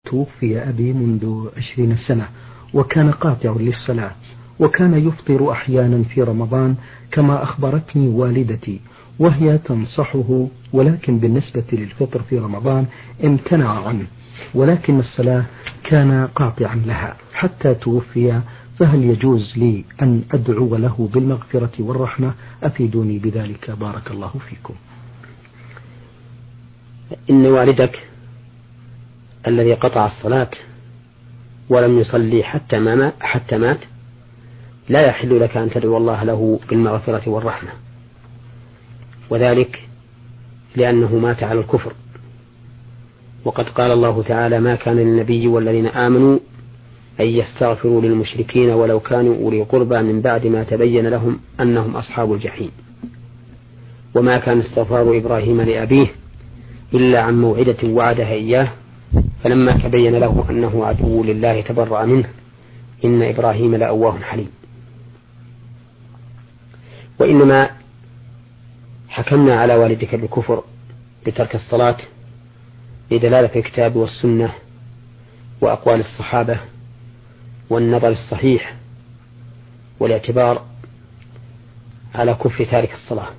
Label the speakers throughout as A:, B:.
A: توفي أبي منذ 20 سنة، وكان قاطع للصلاة، وكان يفطر أحيانا في رمضان كما أخبرتني والدتي، وهي تنصحه، ولكن بالنسبة للفطر في رمضان امتنع عنه، ولكن الصلاة كان قاطعا لها حتى توفي. فهل يجوز لي أن أدعو له بالمغفرة والرحمة؟ أفيدوني بذلك بارك الله فيكم.
B: إن والدك الذي قطع الصلاة ولم يصلي حتى مات لا يحل لك أن تدعو الله له بالمغفرة والرحمة، وذلك لأنه مات على الكفر. وقد قال الله تعالى: ما كان للنبي والذين آمنوا أن يستغفروا للمشركين ولو كانوا أولي قربى من بعد ما تبين لهم أنهم أصحاب الجحيم. وما كان استغفار إبراهيم لأبيه إلا عن موعدة وعدها إياه فلما تبين له أنه عدو لله تبرأ منه إن إبراهيم لأواه حليم. وإنما حكمنا على والدك بالكفر بترك الصلاة لدلالة الكتاب والسنة وأقوال الصحابة والنظر الصحيح والاعتبار على كفر تارك الصلاة.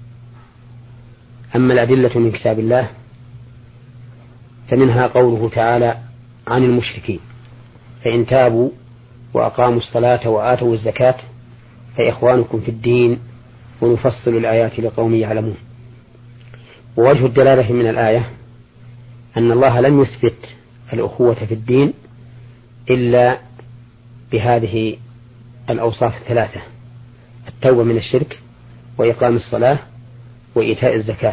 B: أما الأدلة من كتاب الله فمنها قوله تعالى عن المشركين: فإن تابوا وأقاموا الصلاة وآتوا الزكاة فإخوانكم في الدين ونفصل الآيات لقوم يعلمون. ووجه الدلالة من الآية أن الله لم يثبت الأخوة في الدين إلا بهذه الأوصاف الثلاثة: التوبة من الشرك، وإقام الصلاة، وإيتاء الزكاة.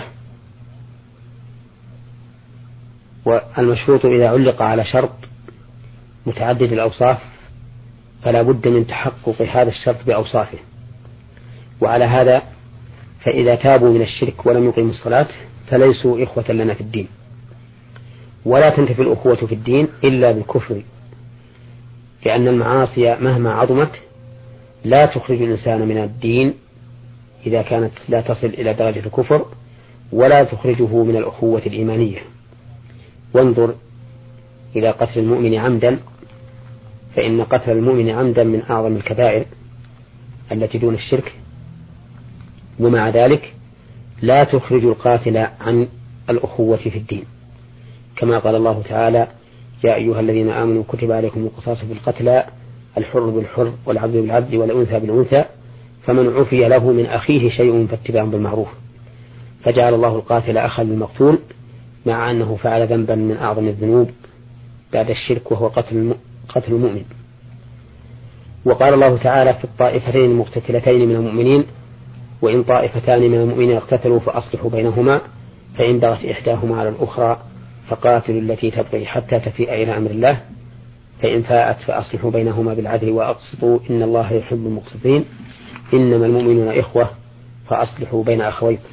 B: والمشروط إذا علق على شرط متعدد الأوصاف فلا بد من تحقق هذا الشرط بأوصافه. وعلى هذا فإذا تابوا من الشرك ولم يقيموا الصلاة فليسوا إخوة لنا في الدين. ولا تنتفي الأخوة في الدين إلا بالكفر، لأن المعاصي مهما عظمت لا تخرج الإنسان من الدين إذا كانت لا تصل إلى درجة الكفر، ولا تخرجه من الأخوة الإيمانية. وانظر إلى قتل المؤمن عمدا، فإن قتل المؤمن عمدا من أعظم الكبائر التي دون الشرك، ومع ذلك لا تخرج القاتل عن الأخوة في الدين، كما قال الله تعالى: يا أيها الذين آمنوا كتب عليكم القصاص في القتلى الحر بالحر والعبد بالعبد والأنثى بالأنثى فمن عفي له من أخيه شيء فاتباع بالمعروف. فجعل الله القاتل أخا للمقتول مع أنه فعل ذنبا من أعظم الذنوب بعد الشرك، وهو قتل المؤمن. وقال الله تعالى في الطائفتين المقتتلتين من المؤمنين: وإن طائفتان من المؤمنين اقتتلوا فأصلحوا بينهما فإن بغت إحداهما على الأخرى فقاتلوا التي تبغي حتى تفيء إلى أمر الله فإن فاءت فأصلحوا بينهما بالعدل وأقسطوا إن الله يحب المقسطين إنما المؤمنون إخوة فأصلحوا بين أخويكم.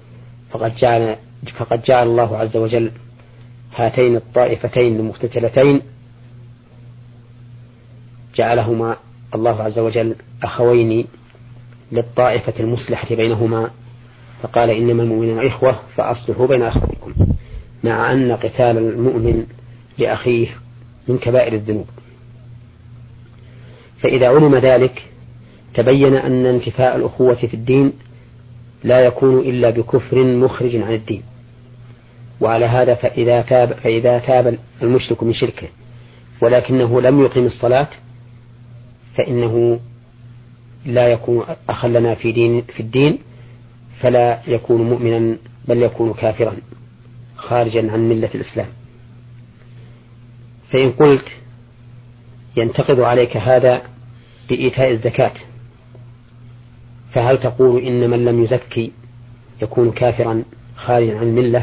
B: فقد جعل الله عز وجل هاتين الطائفتين المقتتلتين جعلهما الله عز وجل أخوين للطائفة المصلحة بينهما، فقال إنما المؤمنون إخوة فأصلحوا بين أخويكم، مع أن قتال المؤمن لأخيه من كبائر الذنوب. فإذا علم ذلك تبين أن انتفاء الأخوة في الدين لا يكون إلا بكفر مخرج عن الدين. وعلى هذا فإذا تاب المشرك من شركه ولكنه لم يقم الصلاة فإنه لا يكون أخا لنا في الدين، فلا يكون مؤمنا بل يكون كافرا خارجا عن ملة الإسلام. فإن قلت ينتقض عليك هذا بإيتاء الزكاة، فهل تقول إن من لم يزكي يكون كافرا خارجا عن الملة؟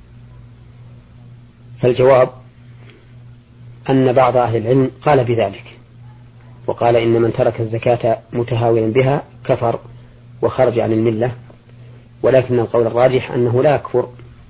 B: فالجواب أن بعض أهل العلم قال بذلك، وقال إن من ترك الزكاة متهاونا بها كفر وخرج عن الملة، ولكن القول الراجح أنه لا يكفر،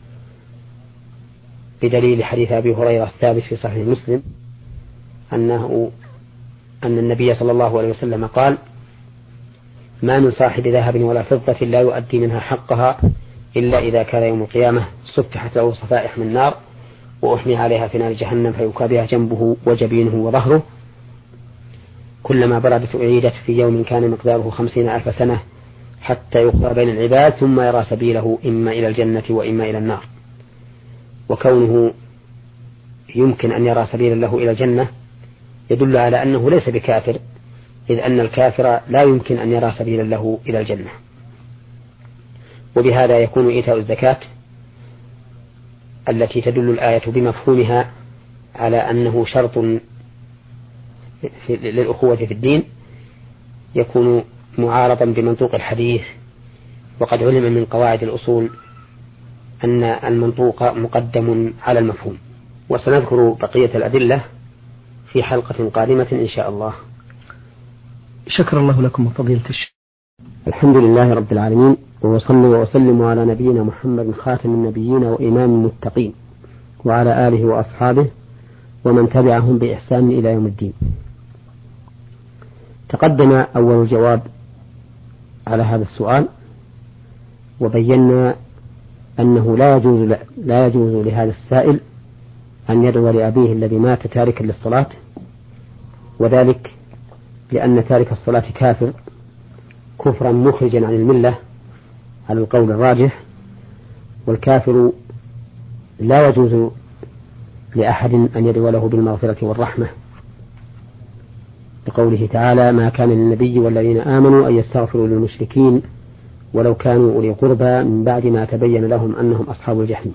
B: بدليل حديث أبي هريرة الثابت في صحيح مسلم أن النبي صلى الله عليه وسلم قال: ما من صاحب ذهب ولا فضة لا يؤدي منها حقها إلا إذا كان يوم القيامة صفحت له صفائح من نار وأحمي عليها في نار جهنم فيكوى بها جنبه وجبينه وظهره كلما بردت أعيدت في يوم كان مقداره 50,000 سنة حتى يقضى بين العباد ثم يرى سبيله إما إلى الجنة وإما إلى النار. وكونه يمكن أن يرى سبيلا له إلى الجنة يدل على أنه ليس بكافر، إذ أن الكافر لا يمكن أن يرى سبيلا له إلى الجنة. وبهذا يكون إيتاء الزكاة التي تدل الآية بمفهومها على أنه شرط للأخوة في الدين يكون معارضا بمنطوق الحديث، وقد علم من قواعد الأصول أن المنطوق مقدم على المفهوم. وسنذكر بقية الأدلة في حلقة قادمة إن شاء الله.
A: شكر الله لكم فضيلة الشيخ.
B: الحمد لله رب العالمين، وصلي وسلم على نبينا محمد خاتم النبيين وإمام المتقين وعلى آله وأصحابه ومن تبعهم بإحسان إلى يوم الدين. تقدم أول الجواب على هذا السؤال، وبينا أنه لا يجوز لهذا السائل أن يدعو لأبيه الذي مات تاركا للصلاة، وذلك لأن تارك الصلاة كافر كفرا مخرجا عن الملة على القول الراجح، والكافر لا يجوز لأحد أن يدعو له بالمغفرة والرحمة، لقوله تعالى: ما كان للنبي والذين آمنوا أن يستغفروا للمشركين ولو كانوا أولي قربى من بعد ما تبين لهم أنهم أصحاب الجحيم.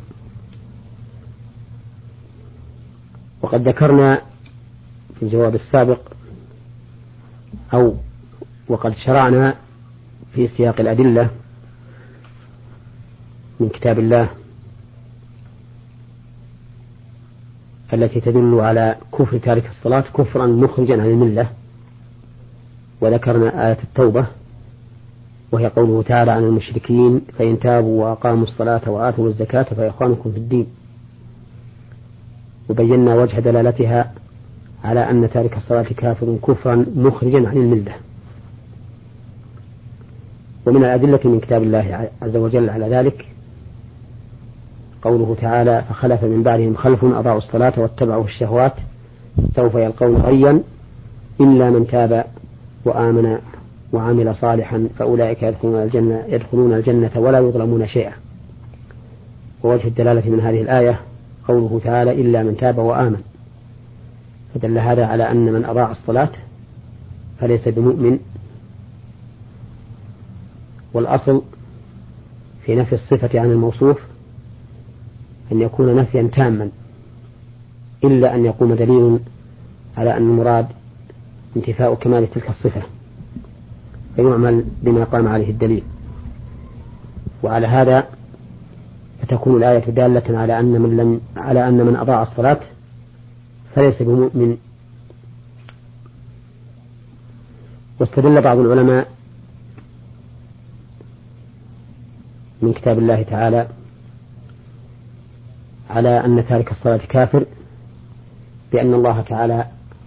B: وقد ذكرنا في الجواب السابق وقد شرعنا في سياق الأدلة من كتاب الله التي تدل على كفر تارك الصلاة كفرا مخرجا عن الملة، وذكرنا آية التوبة وهي قوله تعالى عن المشركين: فإن تابوا وأقاموا الصلاة وآتوا الزكاة فإخوانكم في الدين. وبينا وجه دلالتها على أن تارك الصلاة كافر كفرا مخرجا عن الملة. ومن الأدلة من كتاب الله عز وجل على ذلك قوله تعالى: فخلف من بعدهم خلف أضاعوا الصلاة واتبعوا الشهوات سوف يلقون غيا إلا من تاب وآمن وعمل صالحا فأولئك يدخلون الجنة ولا يظلمون شيئا. ووجه الدلالة من هذه الآية قوله تعالى: إلا من تاب وآمن، فدل هذا على أن من أضاع الصلاة فليس بمؤمن. والأصل في نفي الصفة عن الموصوف أن يكون نفيا تاما، إلا أن يقوم دليل على أن المراد انتفاء كمال تلك الصفة فيعمل بما قام عليه الدليل. وعلى هذا فتكون الآية دالة على أن من أضاع الصلاة فليس بمؤمن. واستدل بعض العلماء من كتاب الله تعالى على أن تارك الصلاة كافر بأن الله تعالى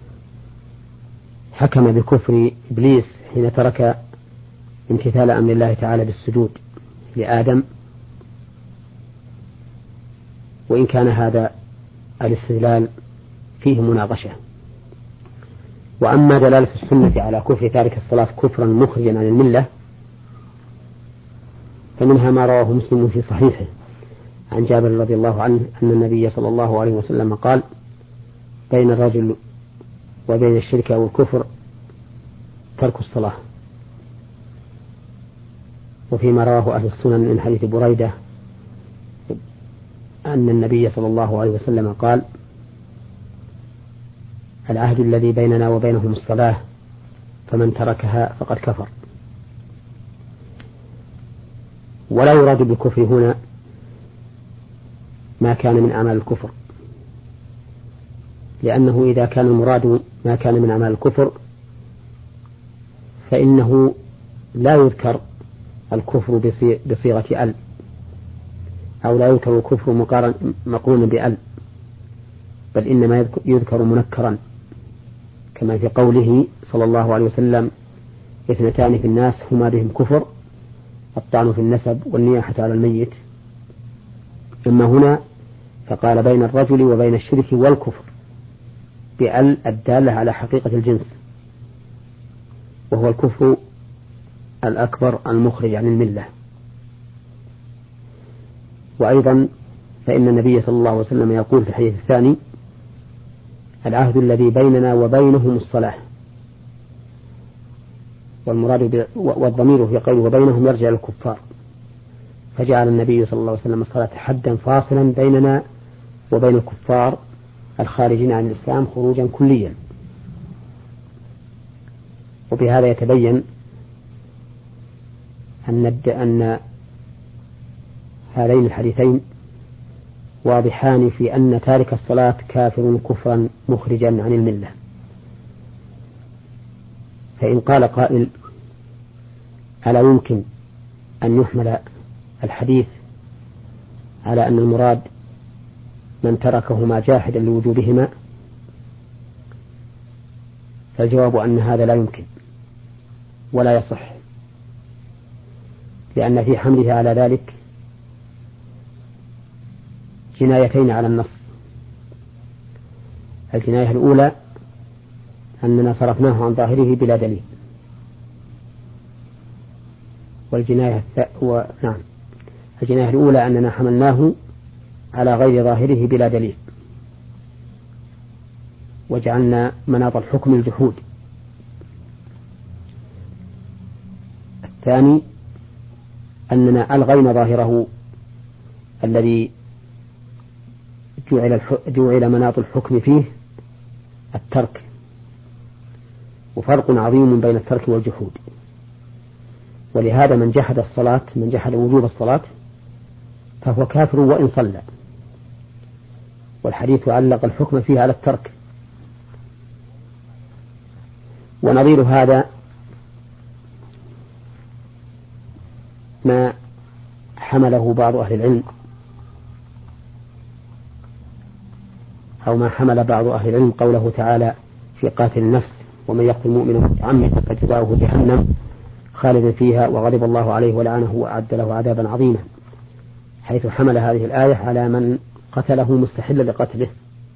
B: حكم بكفر إبليس حين ترك امتثال أمر الله تعالى بالسجود لآدم، وإن كان هذا الاستدلال فيه مناقشة. وأما دلالة السنة على كفر تارك الصلاة كفرا مخرجا عن الملة فمنها ما رواه مسلم في صحيحه عن جابر رضي الله عنه أن النبي صلى الله عليه وسلم قال: بين الرجل وبين الشرك والكفر ترك الصلاة. وفيما رواه أهل السنن من حديث بريدة أن النبي صلى الله عليه وسلم قال: العهد الذي بيننا وبينهم الصلاة فمن تركها فقد كفر. ولا يراد بالكفر هنا ما كان من أعمال الكفر، لأنه إذا كان المراد ما كان من أعمال الكفر فإنه لا يذكر الكفر بصيغة ال، أو لا يذكر الكفر مقرون بال، بل إنما يذكر منكرا، كما في قوله صلى الله عليه وسلم: اثنتان في الناس هما بهم كفر: الطعن في النسب والنياحة على الميت. أما هنا فقال بين الرجل وبين الشرك والكفر بأل الدالة على حقيقة الجنس، وهو الكفر الأكبر المخرج عن الملة. وأيضا فإن النبي صلى الله عليه وسلم يقول في الحديث الثاني: العهد الذي بيننا وبينهم الصلاة، والمراد والضمير في قوله وبينهم يرجع الكفار، فجعل النبي صلى الله عليه وسلم الصلاة حدا فاصلا بيننا وبين الكفار الخارجين عن الإسلام خروجا كليا. وبهذا يتبين أن هذين الحديثين واضحان في أن تارك الصلاة كافر كفرا مخرجا عن الملة. فإن قال قائل: ألا يمكن أن يحمل الحديث على أن المراد من تركهما جاحدا لوجوبهما؟ فالجواب أن هذا لا يمكن ولا يصح، لأن في حمله على ذلك جنايتين على النص. الجناية الأولى أننا صرفناه عن ظاهره بلا دليل، الجناية الأولى أننا حملناه على غير ظاهره بلا دليل وجعلنا مناط الحكم الجحود. الثاني أننا ألغينا ظاهره الذي جعل مناط الحكم فيه الترك، وفرق عظيم بين الترك والجحود. ولهذا من جحد وجوب الصلاة فهو كافر وإن صلى، والحديث علق الحكم فيه على الترك. ونظير هذا ما حمله بعض أهل العلم، أو ما حمل بعض أهل العلم قوله تعالى في قاتل النفس: ومن يقتل مؤمنا متعمدا فجزاؤه جهنم خالدا فيها وغضب الله عليه ولعنه وأعد له عذابا عظيما، حيث حمل هذه الآية على من قتله مستحلا لقتله.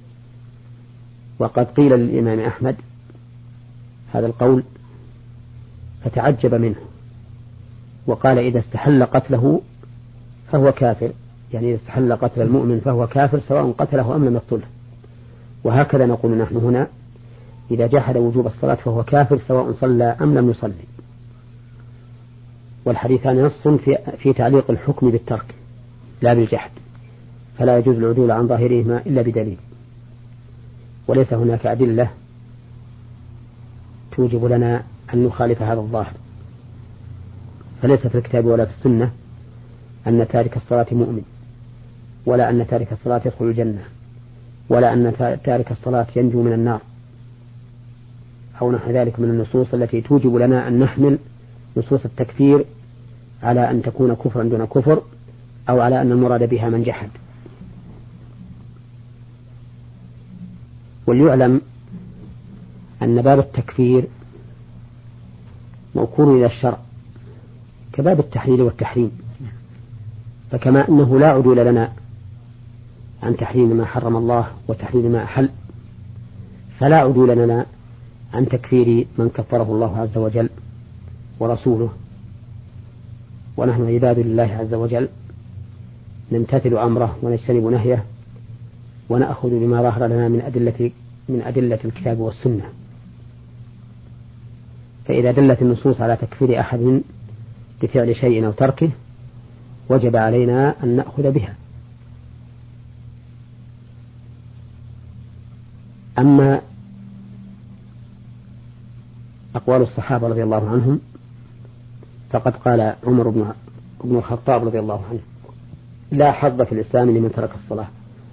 B: وقد قيل للإمام أحمد هذا القول فتعجب منه، وقال: إذا استحل قتله فهو كافر، يعني إذا استحل قتل المؤمن فهو كافر سواء قتله أم لم يقتله. وهكذا نقول نحن هنا: إذا جحد وجوب الصلاة فهو كافر سواء صلى أم لم يصلي. والحديثان نص في تعليق الحكم بالترك لا بالجحد، فلا يجوز العدول عن ظاهرهما إلا بدليل، وليس هناك أدلة توجب لنا أن نخالف هذا الظاهر. فليس في الكتاب ولا في السنة أن تارك الصلاة مؤمن، ولا أن تارك الصلاة يدخل الجنة، ولا أن تارك الصلاة ينجو من النار، أو نحو ذلك من النصوص التي توجب لنا أن نحمل نصوص التكفير على أن تكون كفرا دون كفر، أو على أن المراد بها من جحد. وليعلم أن باب التكفير موكول إلى الشرع كباب التحليل والتحريم، فكما أنه لا عدول لنا عن تحريم ما حرم الله وتحليل ما أحل، فلا عدول لنا عن تكفير من كفره الله عز وجل ورسوله. ونحن عباد لله عز وجل نمتثل أمره ونجتنب نهيه، ونأخذ بما ظهر لنا من أدلة الكتاب والسنة. فإذا دلت النصوص على تكفير أحد بفعل شيء أو تركه وجب علينا أن نأخذ بها. أما أقوال الصحابة رضي الله عنهم فقد قال عمر بن الخطاب رضي الله عنه: لا حظ في الإسلام لمن ترك الصلاة.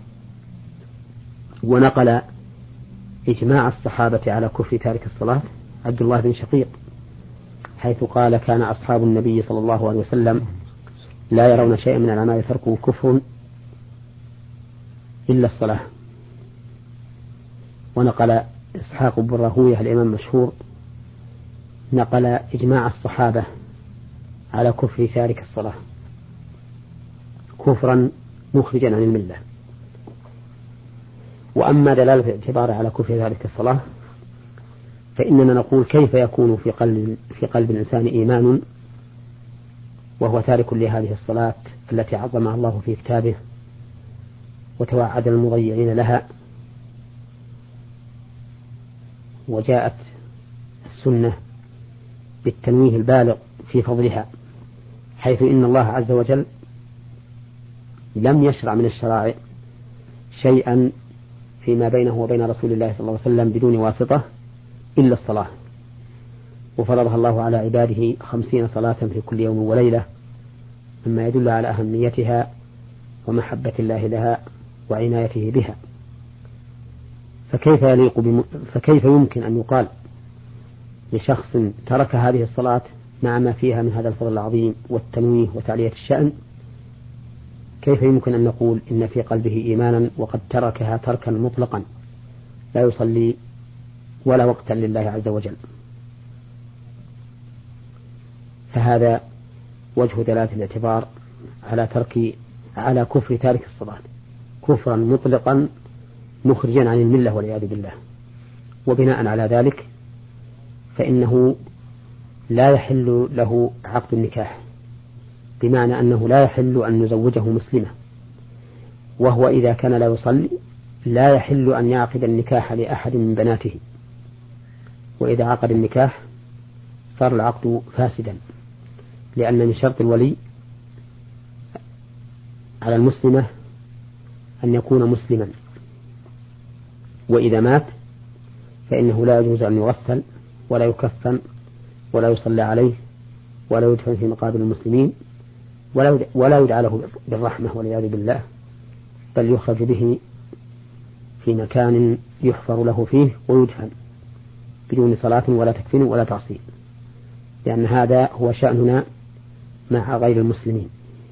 B: ونقل إجماع الصحابة على كفر تارك الصلاة عبد الله بن شقيق، حيث قال: كان أصحاب النبي صلى الله عليه وسلم لا يرون شيئا من الأعمال تركه كفر إلا الصلاة. ونقل إسحاق بن راهويه الإمام المشهور نقل إجماع الصحابة على كفر تارك الصلاة كفرا مخرجا عن الملة. وأما دلالة الاعتبار على كفر ذلك الصلاة فإننا نقول كيف يكون في قلب الإنسان إيمان وهو تارك لهذه الصلاة التي عظمها الله في كتابه وتوعد المضيعين لها، وجاءت السنة بالتنويه البالغ في فضلها، حيث إن الله عز وجل لم يشرع من الشرائع شيئا فيما بينه وبين رسول الله صلى الله عليه وسلم بدون واسطة إلا الصلاة، وفرضها الله على عباده 50 صلاة في كل يوم وليلة، مما يدل على أهميتها ومحبة الله لها وعنايته بها. فكيف يمكن أن يقال لشخص ترك هذه الصلاة مع ما فيها من هذا الفضل العظيم والتنويه وتعلية الشأن، كيف يمكن أن نقول إن في قلبه إيمانا وقد تركها تركا مطلقا لا يصلي ولا وقتا لله عز وجل؟ فهذا وجه دلالة الاعتبار على كفر تارك الصلاة كفرا مطلقا مخرجا عن الملة والعياذ بالله. وبناء على ذلك فإنه لا يحل له عقد النكاح، بمعنى أنه لا يحل أن يزوجه مسلمة، وهو إذا كان لا يصلي لا يحل أن يعقد النكاح لأحد من بناته، وإذا عقد النكاح صار العقد فاسدا، لأن من شرط الولي على المسلمة أن يكون مسلما، وإذا مات فإنه لا يجوز أن يغسل ولا يكفن ولا يصلى عليه ولا يدفن في مقابر المسلمين ولا يدعى له بالرحمة والعياذ بالله، بل يخرج به في مكان يحفر له فيه ويدفن بدون صلاة ولا تكفين ولا تعصيب، لأن هذا هو شأننا مع غير المسلمين.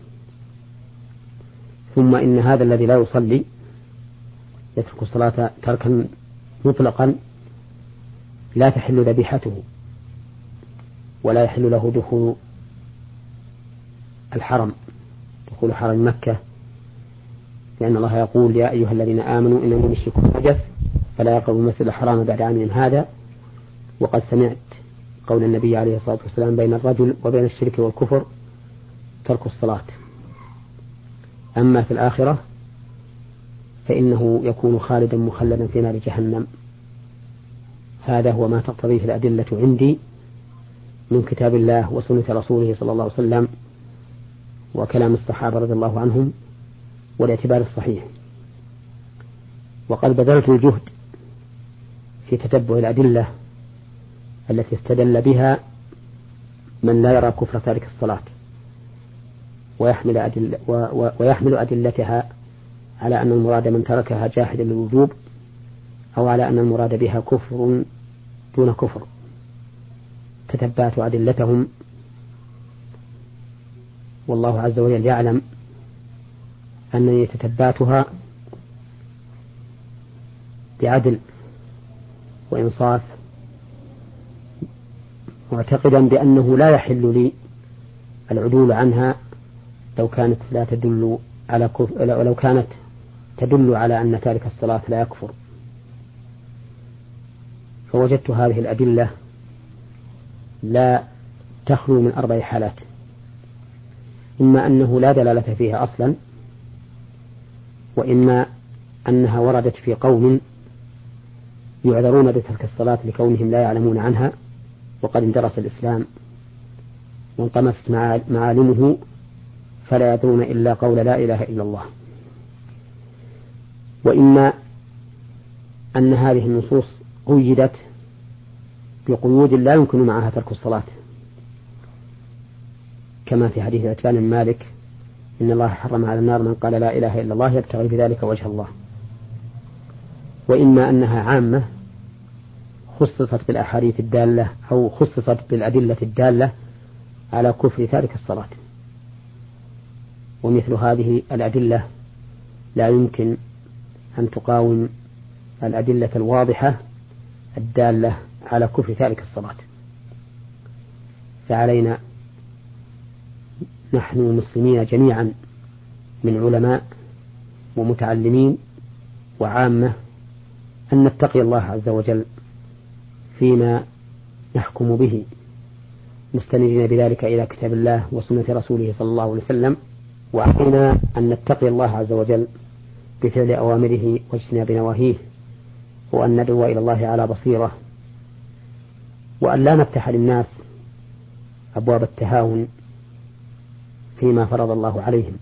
B: ثم إن هذا الذي لا يصلي يترك الصلاة تركا مطلقا لا تحل ذبيحته ولا يحل له دخول الحرم، دخول حرم مكة، لأن الله يقول يا أيها الذين آمنوا إنما المشركون نجس فلا يقربوا المسجد الحرام بعد عامهم هذا. وقد سمعت قول النبي عليه الصلاة والسلام بين الرجل وبين الشرك والكفر ترك الصلاة. أما في الآخرة فإنه يكون خالدا مخلدا في نار جهنم. هذا هو ما تقتضيه الأدلة عندي من كتاب الله وسنة رسوله صلى الله عليه وسلم وكلام الصحابة رضي الله عنهم والاعتبار الصحيح. وقد بذلت الجهد في تتبع الأدلة التي استدل بها من لا يرى كفر تارك الصلاة ويحمل أدلتها على أن المراد من تركها جاحدا للوجوب، أو على أن المراد بها كفر دون كفر. تتبعت أدلتهم والله عز وجل يعلم أنني تتبعتها بعدل وإنصاف، معتقدا بأنه لا يحل لي العدول عنها لو كانت لا تدل على ولو كانت تدل على أن تارك الصلاة لا يكفر. فوجدت هذه الأدلة لا تخلو من 4 حالات: إما أنه لا دلالة فيها أصلا، وإما أنها وردت في قوم يعذرون بترك الصلاة لكونهم لا يعلمون عنها وقد اندرس الإسلام وانطمست معالمه فلا يدرون إلا قول لا إله إلا الله، وإما أن هذه النصوص قيدت بقيود لا يمكن معها ترك الصلاة، كما في حديث عتبان بن مالك إن الله حرم على النار من قال لا إله إلا الله يبتغي بذلك وجه الله. وإما أنها عامة خصصت بالأحاديث الدالة أو خصصت بالأدلة الدالة على كفر تارك الصلاة. ومثل هذه الأدلة لا يمكن أن تقاوم الأدلة الواضحة الدالة على كفر تارك الصلاة. فعلينا نحن المسلمين جميعا من علماء ومتعلمين وعامة أن نتقي الله عز وجل فيما نحكم به، مستندين بذلك إلى كتاب الله وسنة رسوله صلى الله عليه وسلم. وعلينا أن نتقي الله عز وجل بفعل أوامره واجتناب نواهيه، وأن ندعو إلى الله على بصيرة، وأن لا نفتح للناس أبواب التهاون فيما فرض الله عليهم،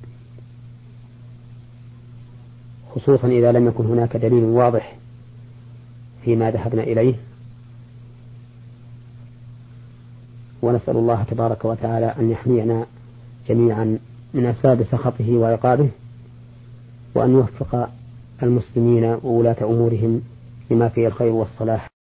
B: خصوصا إذا لم يكن هناك دليل واضح فيما ذهبنا إليه. ونسأل الله تبارك وتعالى أن يحمينا جميعا من أسباب سخطه وعقابه، وأن يوفق المسلمين وولاة أمورهم لما فيه الخير والصلاح.